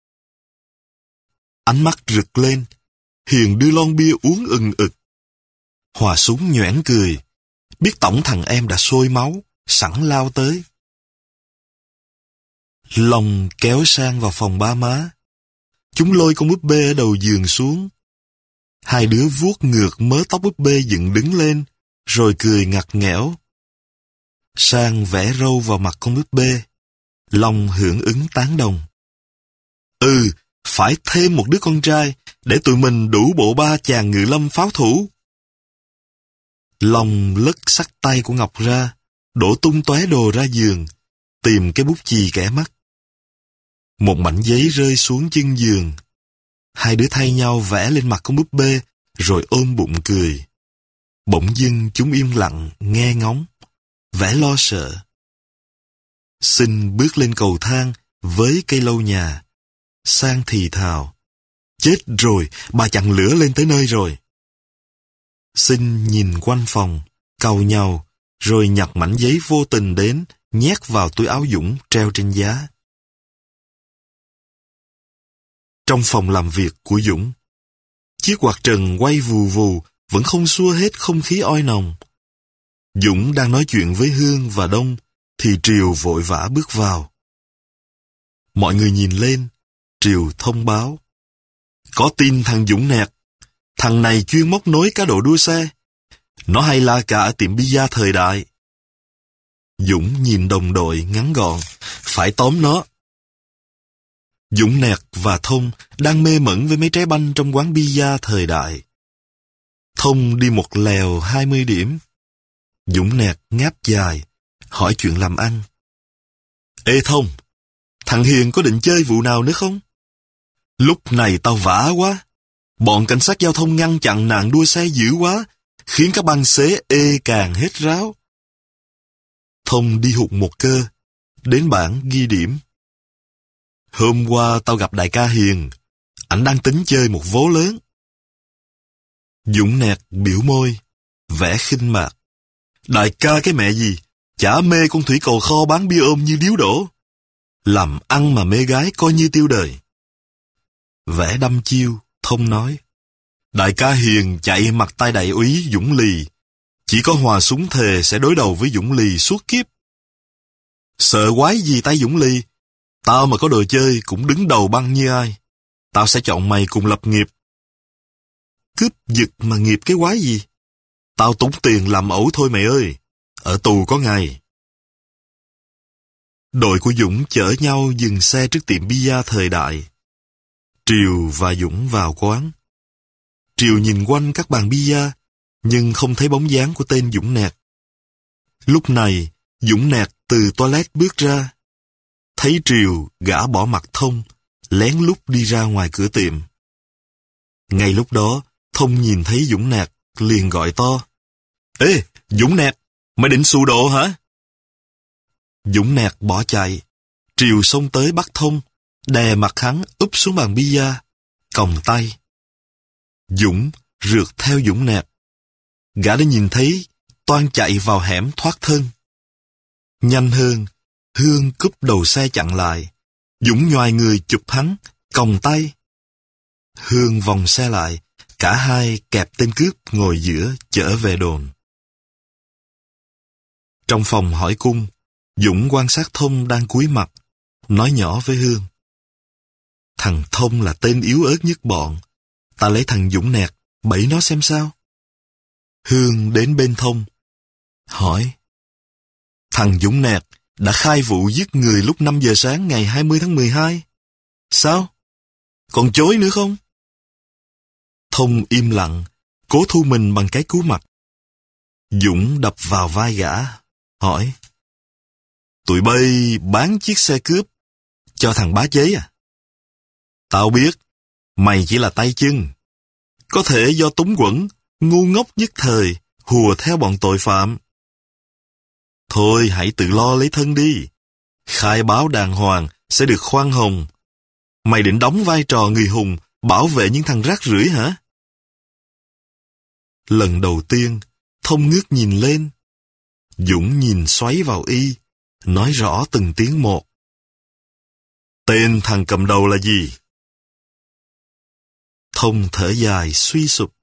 Ánh mắt rực lên. Hiền đưa lon bia uống ừng ực. Hòa Súng nhoẻn cười. Biết tổng thằng em đã sôi máu, sẵn lao tới. Long kéo sang vào phòng ba má. Chúng lôi con búp bê ở đầu giường xuống. Hai đứa vuốt ngược mớ tóc búp bê dựng đứng lên, rồi cười ngặt nghẽo. Sang vẽ râu vào mặt con búp bê. Long hưởng ứng tán đồng. Ừ, phải thêm một đứa con trai, để tụi mình đủ bộ ba chàng ngự lâm pháo thủ. Long lất xắt tay của Ngọc ra, đổ tung tóe đồ ra giường, tìm cái bút chì kẻ mắt. Một mảnh giấy rơi xuống chân giường. Hai đứa thay nhau vẽ lên mặt con búp bê, rồi ôm bụng cười. Bỗng dưng chúng im lặng, nghe ngóng, vẻ lo sợ. Sinh bước lên cầu thang với cây lâu nhà. Sang thì thào. Chết rồi, bà chặn lửa lên tới nơi rồi. Sinh nhìn quanh phòng, cau nhau, rồi nhặt mảnh giấy vô tình đến, nhét vào túi áo Dũng treo trên giá. Trong phòng làm việc của Dũng, chiếc quạt trần quay vù vù, vẫn không xua hết không khí oi nồng. Dũng đang nói chuyện với Hương và Đông, thì Triều vội vã bước vào. Mọi người nhìn lên, Triều thông báo. Có tin thằng Dũng nẹt, thằng này chuyên móc nối cá độ đua xe. Nó hay la cả ở tiệm bia Thời Đại. Dũng nhìn đồng đội ngắn gọn, phải tóm nó. Dũng nẹt và Thông đang mê mẩn với mấy trái banh trong quán bia Thời Đại. Thông đi một lèo hai mươi điểm. Dũng nẹt ngáp dài, hỏi chuyện làm ăn. Ê Thông, thằng Hiền có định chơi vụ nào nữa không? Lúc này tao vã quá. Bọn cảnh sát giao thông ngăn chặn nạn đua xe dữ quá, khiến các băng xế ê càng hết ráo. Thông đi hụt một cơ, đến bảng ghi điểm. Hôm qua tao gặp đại ca Hiền, ảnh đang tính chơi một vố lớn. Dũng nẹt biểu môi, vẻ khinh mạc. Đại ca cái mẹ gì, chả mê con thủy cầu kho bán bia ôm như điếu đổ. Làm ăn mà mê gái coi như tiêu đời. Vẻ đăm chiêu, Thông nói. Đại ca Hiền chạy mặt tay đại úy Dũng Lì. Chỉ có Hòa súng thề sẽ đối đầu với Dũng Lì suốt kiếp. Sợ quái gì tay Dũng Lì? Tao mà có đồ chơi cũng đứng đầu băng như ai. Tao sẽ chọn mày cùng lập nghiệp. Cướp giật mà nghiệp cái quái gì? Tao tốn tiền làm ẩu thôi mày ơi. Ở tù có ngày. Đội của Dũng chở nhau dừng xe trước tiệm bia thời đại. Triều và Dũng vào quán. Triều nhìn quanh các bàn bia, nhưng không thấy bóng dáng của tên Dũng Nẹt. Lúc này, Dũng Nẹt từ toilet bước ra. Thấy Triều, gã bỏ mặt Thông, lén lút đi ra ngoài cửa tiệm. Ngay lúc đó, Thông nhìn thấy Dũng Nẹt, liền gọi to. Ê, Dũng Nẹt, mày định xù độ hả? Dũng Nẹt bỏ chạy. Triều xông tới bắt Thông, đè mặt hắn úp xuống bàn bia, còng tay. Dũng rượt theo Dũng Nẹt. Gã đã nhìn thấy, toan chạy vào hẻm thoát thân. Nhanh hơn, Hương cúp đầu xe chặn lại. Dũng nhoài người chụp hắn, còng tay. Hương vòng xe lại, cả hai kẹp tên cướp ngồi giữa chở về đồn. Trong phòng hỏi cung, Dũng quan sát Thông đang cúi mặt, nói nhỏ với Hương. Thằng Thông là tên yếu ớt nhất bọn. Ta lấy thằng Dũng Nẹt, bẫy nó xem sao. Hương đến bên Thông, hỏi. Thằng Dũng Nẹt đã khai vụ giết người lúc năm giờ sáng ngày hai mươi tháng mười hai. Sao? Còn chối nữa không? Thông im lặng, cố thu mình bằng cái cú mặt. Dũng đập vào vai gã, hỏi. Tụi bay bán chiếc xe cướp cho thằng bá chế à? Tao biết, mày chỉ là tay chân. Có thể do túng quẫn, ngu ngốc nhất thời, hùa theo bọn tội phạm. Thôi hãy tự lo lấy thân đi. Khai báo đàng hoàng sẽ được khoan hồng. Mày định đóng vai trò người hùng, bảo vệ những thằng rác rưởi hả? Lần đầu tiên, Thông ngước nhìn lên. Dũng nhìn xoáy vào y, nói rõ từng tiếng một. Tên thằng cầm đầu là gì? Thông thở dài suy sụp.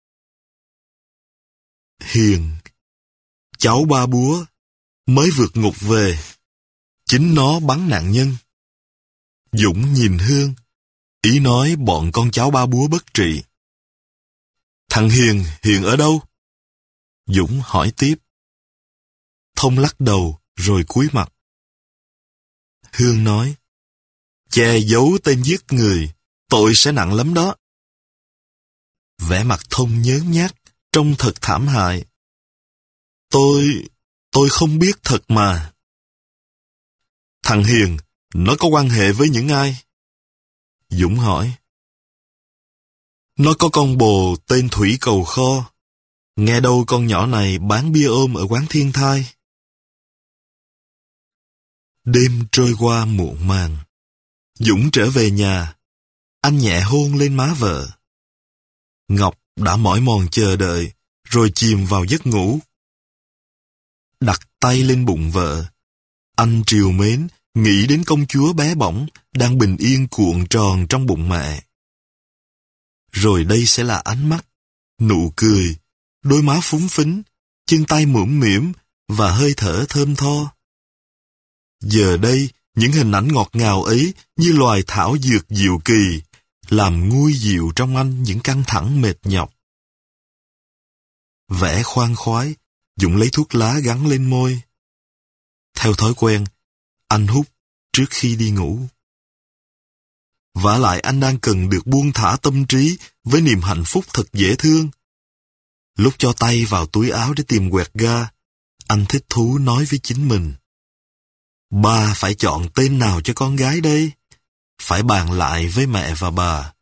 Hiền, cháu ba búa, mới vượt ngục về. Chính nó bắn nạn nhân. Dũng nhìn Hương, ý nói bọn con cháu ba búa bất trị. Thằng Hiền hiện ở đâu? Dũng hỏi tiếp. Thông lắc đầu rồi cúi mặt. Hương nói. Che giấu tên giết người, tội sẽ nặng lắm đó. Vẻ mặt Thông nhớn nhác, trông thật thảm hại. Tôi... tôi không biết thật mà. Thằng Hiền, nó có quan hệ với những ai? Dũng hỏi. Nó có con bồ tên Thủy Cầu Kho. Nghe đâu con nhỏ này bán bia ôm ở quán Thiên Thai. Đêm trôi qua muộn màng. Dũng trở về nhà. Anh nhẹ hôn lên má vợ. Ngọc đã mỏi mòn chờ đợi, rồi chìm vào giấc ngủ. Đặt tay lên bụng vợ. Anh trìu mến, nghĩ đến công chúa bé bỏng, đang bình yên cuộn tròn trong bụng mẹ. Rồi đây sẽ là ánh mắt, nụ cười, đôi má phúng phính, chân tay mũm mĩm và hơi thở thơm tho. Giờ đây, những hình ảnh ngọt ngào ấy như loài thảo dược diệu kỳ, làm nguôi dịu trong anh những căng thẳng mệt nhọc. Vẻ khoan khoái, Dũng lấy thuốc lá gắn lên môi. Theo thói quen, anh hút trước khi đi ngủ. Vả lại anh đang cần được buông thả tâm trí với niềm hạnh phúc thật dễ thương. Lúc cho tay vào túi áo để tìm quẹt ga, anh thích thú nói với chính mình. Ba phải chọn tên nào cho con gái đây? Phải bàn lại với mẹ và bà.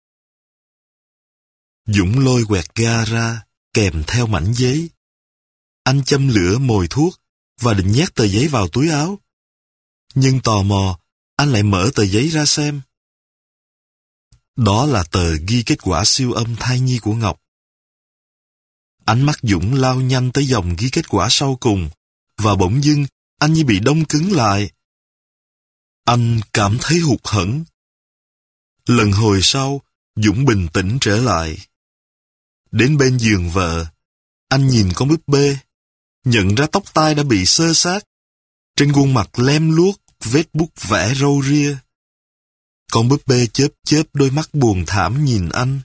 Dũng lôi quẹt ga ra, kèm theo mảnh giấy. Anh châm lửa mồi thuốc và định nhét tờ giấy vào túi áo. Nhưng tò mò, anh lại mở tờ giấy ra xem. Đó là tờ ghi kết quả siêu âm thai nhi của Ngọc. Ánh mắt Dũng lao nhanh tới dòng ghi kết quả sau cùng, và bỗng dưng anh như bị đông cứng lại. Anh cảm thấy hụt hẫng. Lần hồi sau, Dũng bình tĩnh trở lại. Đến bên giường vợ, anh nhìn con búp bê, nhận ra tóc tai đã bị xơ xác, trên khuôn mặt lem luốc, vết bút vẽ râu ria. Con búp bê chớp chớp đôi mắt buồn thảm nhìn anh.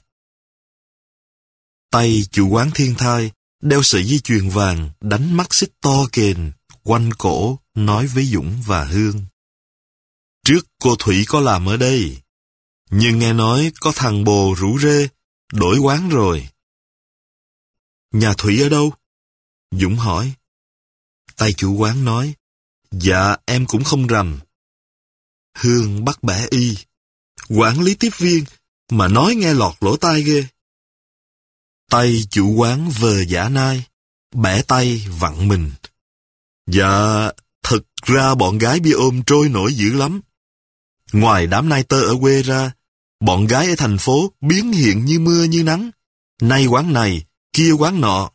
Tay chủ quán Thiên Thai đeo sợi dây chuyền vàng, đánh mắt xích to kềnh, quanh cổ, nói với Dũng và Hương. Trước cô Thủy có làm ở đây, nhưng nghe nói có thằng bồ rủ rê, đổi quán rồi. Nhà Thủy ở đâu? Dũng hỏi. Tay chủ quán nói, dạ em cũng không rành. Hương bắt bẻ y, quản lý tiếp viên, mà nói nghe lọt lỗ tai ghê. Tay chủ quán vờ giả nai, bẻ tay vặn mình. Dạ, thật ra bọn gái bia ôm trôi nổi dữ lắm. Ngoài đám nai tơ ở quê ra, bọn gái ở thành phố biến hiện như mưa như nắng. Nay quán này, kia quán nọ.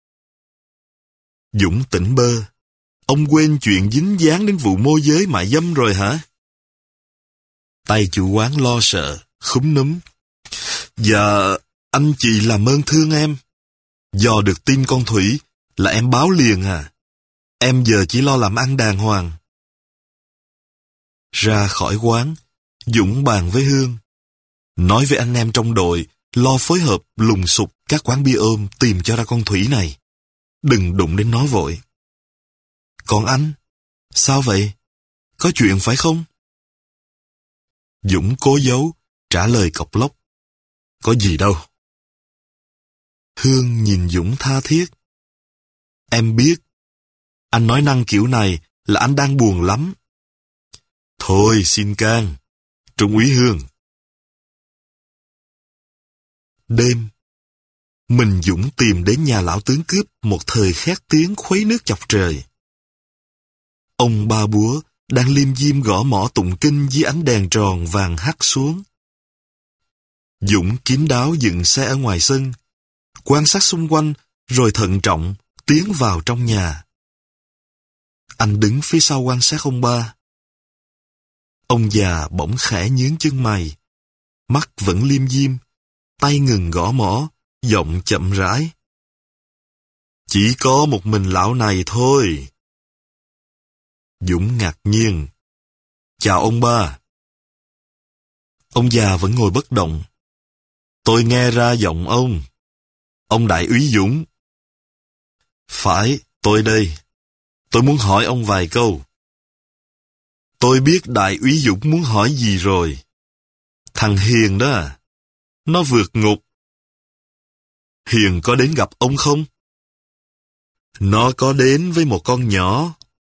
Dũng tỉnh bơ. Ông quên chuyện dính dáng đến vụ môi giới mại dâm rồi hả? Tay chủ quán lo sợ, khúm núm. Dạ, anh chị làm ơn thương em. Dò được tin con Thủy là em báo liền à. Em giờ chỉ lo làm ăn đàng hoàng. Ra khỏi quán, Dũng bàn với Hương. Nói với anh em trong đội, lo phối hợp lùng sục các quán bia ôm tìm cho ra con Thủy này. Đừng đụng đến nó vội. Còn anh? Sao vậy? Có chuyện phải không? Dũng cố giấu, trả lời cộc lốc. Có gì đâu. Hương nhìn Dũng tha thiết. Em biết, anh nói năng kiểu này là anh đang buồn lắm. Thôi xin can, Trung úy Hương. Đêm, mình Dũng tìm đến nhà lão tướng cướp một thời khét tiếng khuấy nước chọc trời. Ông Ba Búa đang liêm diêm gõ mõ tụng kinh dưới ánh đèn tròn vàng hắt xuống. Dũng kín đáo dựng xe ở ngoài sân, quan sát xung quanh rồi thận trọng tiến vào trong nhà. Anh đứng phía sau quan sát ông Ba. Ông già bỗng khẽ nhướng chân mày, mắt vẫn liêm diêm, tay ngừng gõ mõ, giọng chậm rãi. Chỉ có một mình lão này thôi. Dũng ngạc nhiên. Chào ông Ba. Ông già vẫn ngồi bất động. Tôi nghe ra giọng ông. Ông đại úy Dũng. Phải, tôi đây. Tôi muốn hỏi ông vài câu. Tôi biết đại úy Dũng muốn hỏi gì rồi. Thằng Hiền đó à? Nó vượt ngục. Hiền có đến gặp ông không? Nó có đến với một con nhỏ.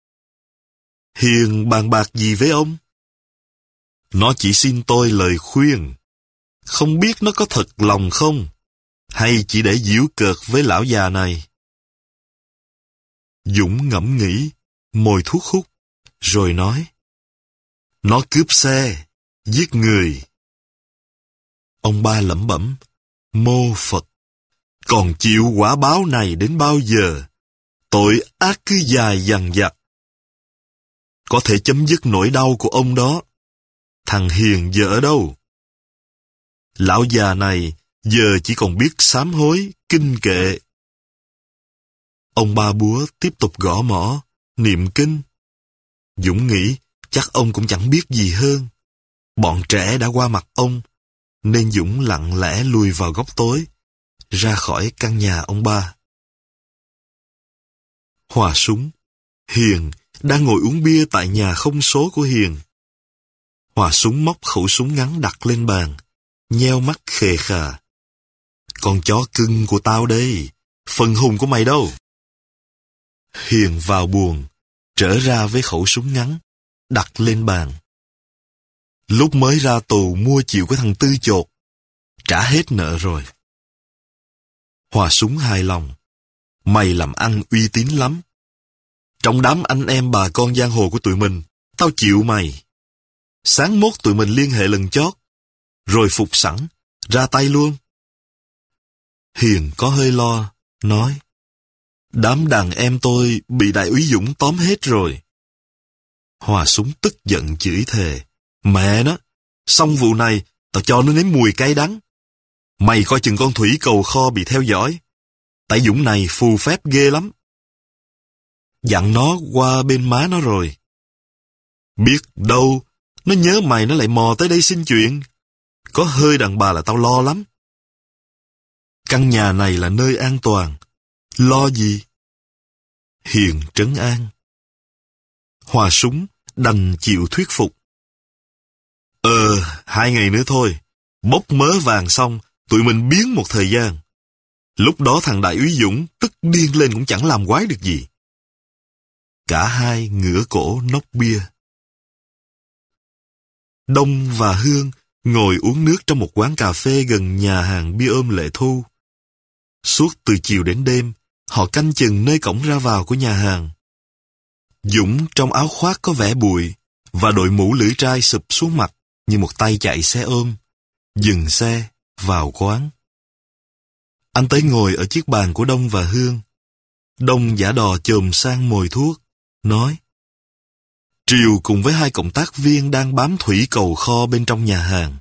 Hiền bàn bạc gì với ông? Nó chỉ xin tôi lời khuyên. Không biết nó có thật lòng không? Hay chỉ để giễu cợt với lão già này? Dũng ngẫm nghĩ, mồi thuốc hút, rồi nói. Nó cướp xe, giết người. Ông Ba lẩm bẩm, mô Phật, còn chịu quả báo này đến bao giờ? Tội ác cứ dài dằng dặc. Có thể chấm dứt nỗi đau của ông đó. Thằng Hiền giờ ở đâu? Lão già này giờ chỉ còn biết sám hối, kinh kệ. Ông Ba Búa tiếp tục gõ mõ, niệm kinh. Dũng nghĩ chắc ông cũng chẳng biết gì hơn. Bọn trẻ đã qua mặt ông, nên Dũng lặng lẽ lùi vào góc tối, ra khỏi căn nhà ông Ba. Hòa súng, Hiền đang ngồi uống bia tại nhà không số của Hiền. Hòa súng móc khẩu súng ngắn đặt lên bàn, nheo mắt khề khà. Con chó cưng của tao đây, phần hùng của mày đâu? Hiền vào buồng, trở ra với khẩu súng ngắn, đặt lên bàn. Lúc mới ra tù mua chịu cái thằng Tư chột, trả hết nợ rồi. Hòa súng hài lòng. Mày làm ăn uy tín lắm. Trong đám anh em bà con giang hồ của tụi mình, tao chịu mày. Sáng mốt tụi mình liên hệ lần chót, rồi phục sẵn, ra tay luôn. Hiền có hơi lo, nói. Đám đàn em tôi bị đại úy Dũng tóm hết rồi. Hòa súng tức giận chửi thề. Mẹ nó, xong vụ này Tao cho nó nếm mùi cay đắng. Mày coi chừng con thủy cầu kho bị theo dõi. Tại Dũng này phù phép ghê lắm. Dặn nó qua bên má nó rồi. Biết đâu, nó nhớ mày nó lại mò tới đây xin chuyện. Có hơi đàn bà là tao lo lắm. Căn nhà này là nơi an toàn. Lo gì? Hiền trấn an. Hòa súng đành chịu thuyết phục. Ờ, hai ngày nữa thôi. Bốc mớ vàng xong, tụi mình biến một thời gian. Lúc đó thằng đại úy Dũng tức điên lên cũng chẳng làm quái được gì. Cả hai ngửa cổ nốc bia. Đông và Hương ngồi uống nước trong một quán cà phê gần nhà hàng bia ôm Lệ Thu. Suốt từ chiều đến đêm, họ canh chừng nơi cổng ra vào của nhà hàng. Dũng trong áo khoác có vẻ bụi và đội mũ lưỡi trai sụp xuống mặt như một tay chạy xe ôm, dừng xe, vào quán. Anh tới ngồi ở chiếc bàn của Đông và Hương. Đông giả đò chồm sang mồi thuốc, nói: Triều cùng với hai cộng tác viên đang bám thủy cầu kho bên trong nhà hàng.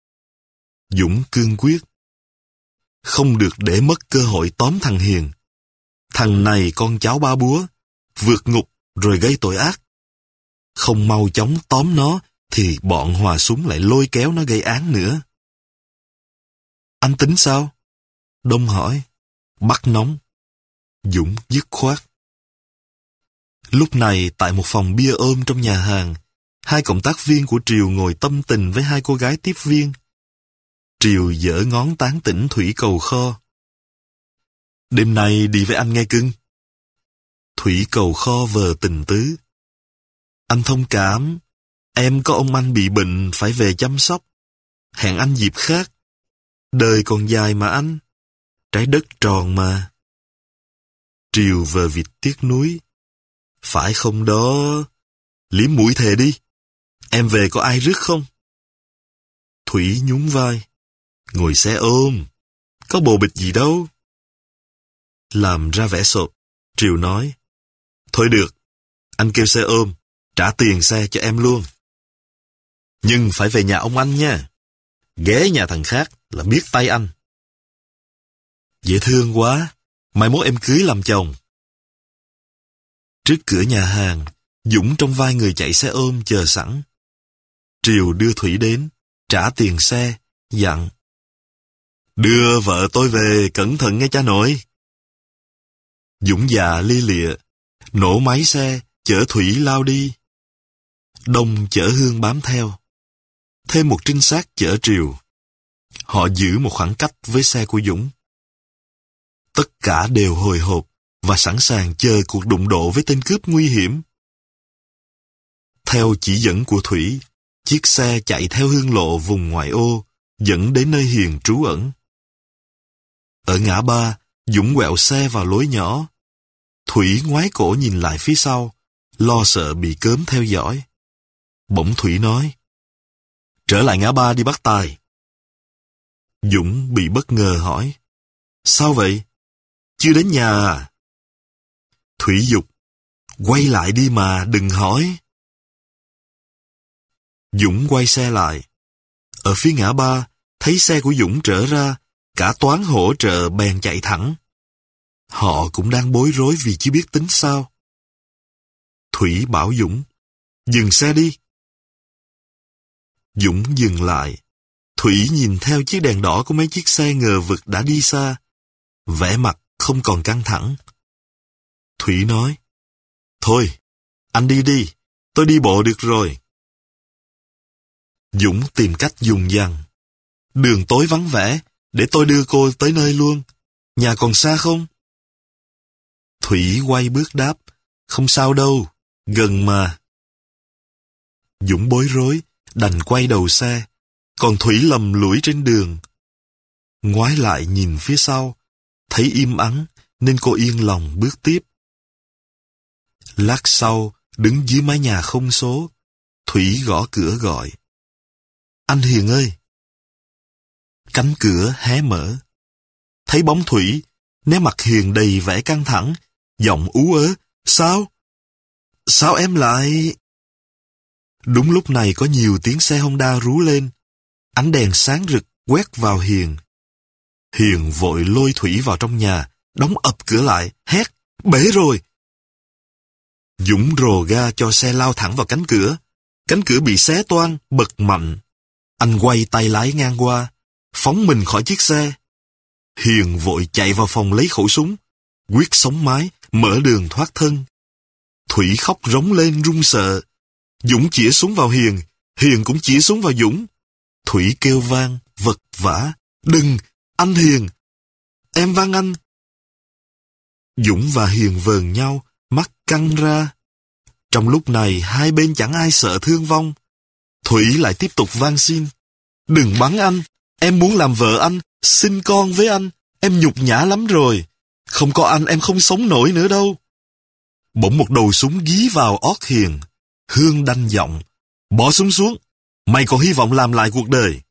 Dũng cương quyết: Không được để mất cơ hội tóm thằng Hiền. Thằng này con cháu ba búa, vượt ngục rồi gây tội ác. Không mau chóng tóm nó thì bọn Hòa súng lại lôi kéo nó gây án nữa. Anh tính sao? Đông hỏi. Bắt nóng. Dũng dứt khoát. Lúc này tại một phòng bia ôm trong nhà hàng, hai cộng tác viên của Triều ngồi tâm tình với hai cô gái tiếp viên. Triều giở ngón tán tỉnh thủy cầu kho. Đêm nay đi với anh nghe cưng. Thủy cầu kho vờ tình tứ. Anh thông cảm, em có ông anh bị bệnh phải về chăm sóc. Hẹn anh dịp khác. Đời còn dài mà anh. Trái đất tròn mà. Triều vờ vịt tiếc nuối. Phải không đó? Liếm mũi thề đi. Em về có ai rước không? Thủy nhún vai. Ngồi xe ôm. Có bồ bịch gì đâu. Làm ra vẻ sộp, Triều nói. Thôi được, anh kêu xe ôm, trả tiền xe cho em luôn. Nhưng phải về nhà ông anh nha. Ghé nhà thằng khác là biết tay anh. Dễ thương quá, mai mốt em cưới làm chồng. Trước cửa nhà hàng, Dũng trong vai người chạy xe ôm chờ sẵn. Triều đưa Thủy đến, trả tiền xe, dặn. Đưa vợ tôi về cẩn thận nghe cha nội. Dũng già li lịa, nổ máy xe, chở Thủy lao đi. Đông chở Hương bám theo. Thêm một trinh sát chở Triều. Họ giữ một khoảng cách với xe của Dũng. Tất cả đều hồi hộp và sẵn sàng chờ cuộc đụng độ với tên cướp nguy hiểm. Theo chỉ dẫn của Thủy, chiếc xe chạy theo hương lộ vùng ngoại ô, dẫn đến nơi Hiền trú ẩn. Ở ngã ba, Dũng quẹo xe vào lối nhỏ. Thủy ngoái cổ nhìn lại phía sau, lo sợ bị cớm theo dõi. Bỗng Thủy nói, trở lại ngã ba đi bắt Tài. Dũng bị bất ngờ hỏi, sao vậy? Chưa đến nhà à? Thủy giục, quay lại đi mà, đừng hỏi. Dũng quay xe lại. Ở phía ngã ba, thấy xe của Dũng trở ra, cả toán hỗ trợ bèn chạy thẳng. Họ cũng đang bối rối vì chưa biết tính sao. Thủy bảo Dũng, dừng xe đi. Dũng dừng lại. Thủy nhìn theo chiếc đèn đỏ của mấy chiếc xe ngờ vực đã đi xa. Vẻ mặt không còn căng thẳng. Thủy nói, thôi, anh đi đi, tôi đi bộ được rồi. Dũng tìm cách dùng dằng. Đường tối vắng vẻ, để tôi đưa cô tới nơi luôn. Nhà còn xa không? Thủy quay bước đáp, không sao đâu, gần mà. Dũng bối rối, đành quay đầu xe, còn Thủy lầm lũi trên đường. Ngoái lại nhìn phía sau, thấy im ắng nên cô yên lòng bước tiếp. Lát sau, đứng dưới mái nhà không số, Thủy gõ cửa gọi. Anh Hiền ơi! Cánh cửa hé mở. Thấy bóng Thủy, nét mặt Hiền đầy vẻ căng thẳng, giọng ú ớ. Sao? Sao em lại... Đúng lúc này có nhiều tiếng xe Honda rú lên. Ánh đèn sáng rực quét vào Hiền. Hiền vội lôi Thủy vào trong nhà, đóng ập cửa lại, hét, bể rồi. Dũng rồ ga cho xe lao thẳng vào cánh cửa. Cánh cửa bị xé toang, bật mạnh. Anh quay tay lái ngang qua, phóng mình khỏi chiếc xe. Hiền vội chạy vào phòng lấy khẩu súng, quyết sống mái, mở đường thoát thân. Thủy khóc rống lên run sợ. Dũng chĩa súng vào Hiền, Hiền cũng chĩa súng vào Dũng. Thủy kêu vang, vật vã, đừng, anh Hiền, em van anh. Dũng và Hiền vờn nhau, mắt căng ra. Trong lúc này hai bên chẳng ai sợ thương vong. Thủy lại tiếp tục van xin, đừng bắn anh, em muốn làm vợ anh, sinh con với anh, em nhục nhã lắm rồi. Không có anh em không sống nổi nữa đâu. Bỗng một đầu súng gí vào ót Hiền. Hương đanh giọng, bỏ súng xuống, mày còn hy vọng làm lại cuộc đời.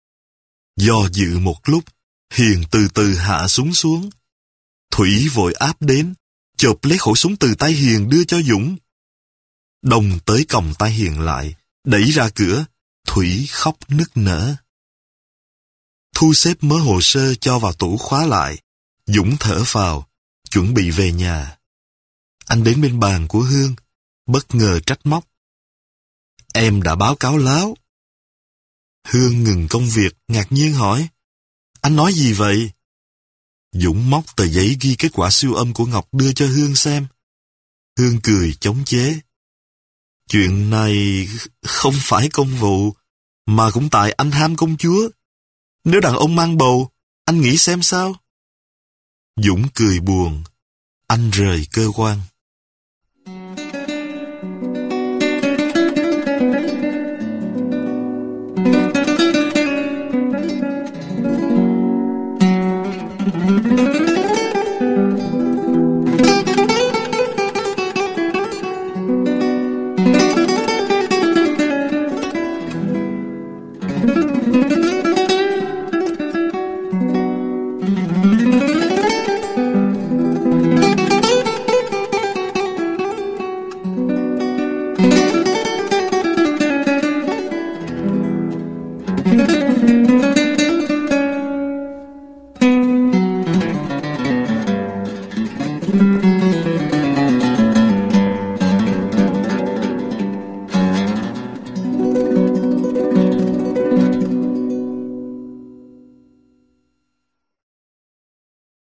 Do dự một lúc, Hiền từ từ hạ súng xuống. Thủy vội áp đến, chộp lấy khẩu súng từ tay Hiền đưa cho Dũng. Đồng tới còng tay Hiền lại, đẩy ra cửa, Thủy khóc nức nở. Thu xếp mớ hồ sơ cho vào tủ khóa lại. Dũng thở phào, chuẩn bị về nhà. Anh đến bên bàn của Hương, bất ngờ trách móc. Em đã báo cáo láo. Hương ngừng công việc, ngạc nhiên hỏi. Anh nói gì vậy? Dũng móc tờ giấy ghi kết quả siêu âm của Ngọc đưa cho Hương xem. Hương cười chống chế. Chuyện này không phải công vụ, mà cũng tại anh ham công chúa. Nếu đàn ông mang bầu, anh nghĩ xem sao? Dũng cười buồn. Anh rời cơ quan. Thank you.